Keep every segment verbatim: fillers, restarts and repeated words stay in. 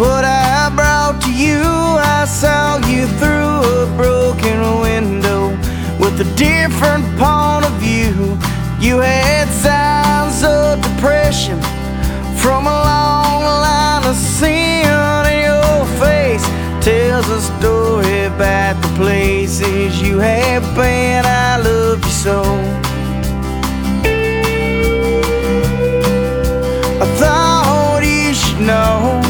what I brought to you. I saw you through a broken window with a different point of view. You had signs of depression from a long line of sin, and your face tells a story about the places you have been. I love you so. I thought you should know.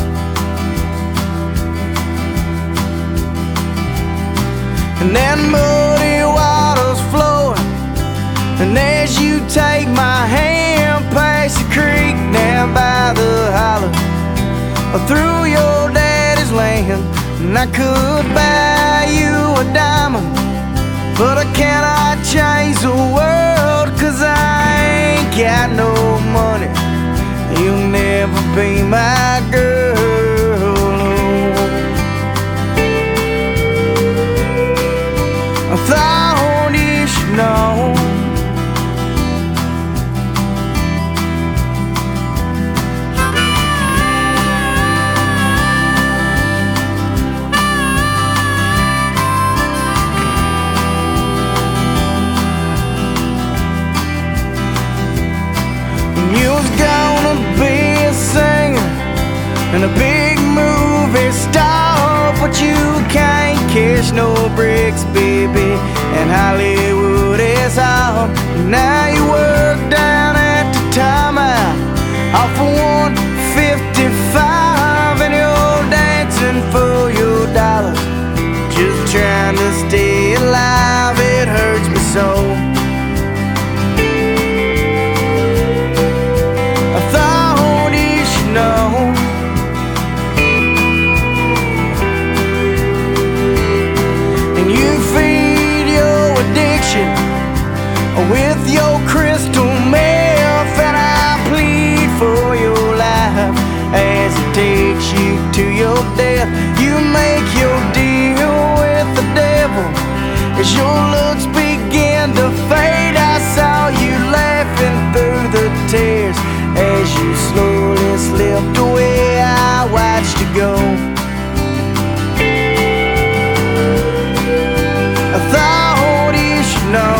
And that muddy water's flowing, and as you take my hand past the creek down by the holler, through your daddy's land, and I could buy you a diamond, but I cannot change the world, 'cause I ain't got no money. You'll never be my girl. I thought you should know. You was gonna be a singer and a big movie star, but you can't cash no bricks, baby, and Hollywood is all. Now you work down at the time out off of one fifty-five, and you're dancing for your dollars, just trying to stay alive. It hurts me so. With your crystal meth, and I plead for your life as it takes you to your death. You make your deal with the devil as your looks begin to fade. I saw you laughing through the tears as you slowly slipped away. I watched you go. I thought you should know.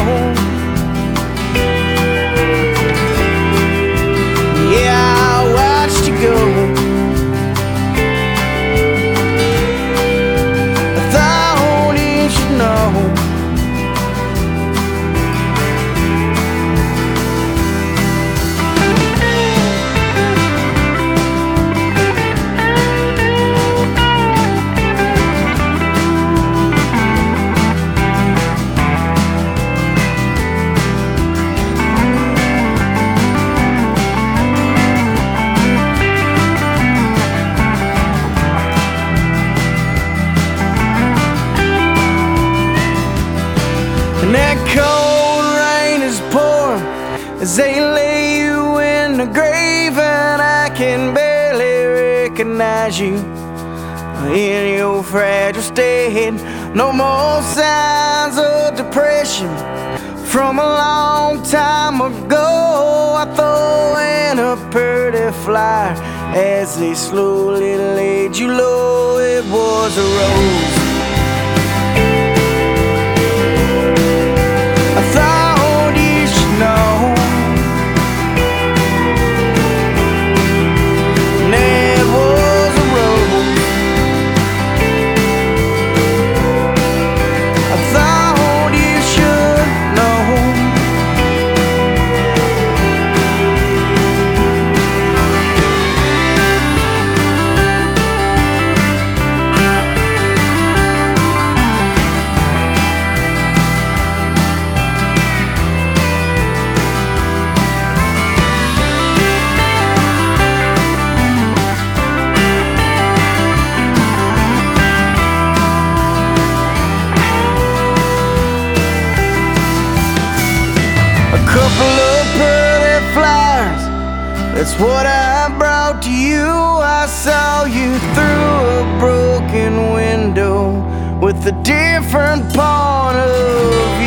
And that cold rain is pouring as they lay you in the grave, and I can barely recognize you in your fragile state. No more signs of depression from a long time ago. I throw in a pretty flyer as they slowly laid you low. It was a rose. Couple of pretty flowers, that's what I brought to you. I saw you through a broken window with a different point of view.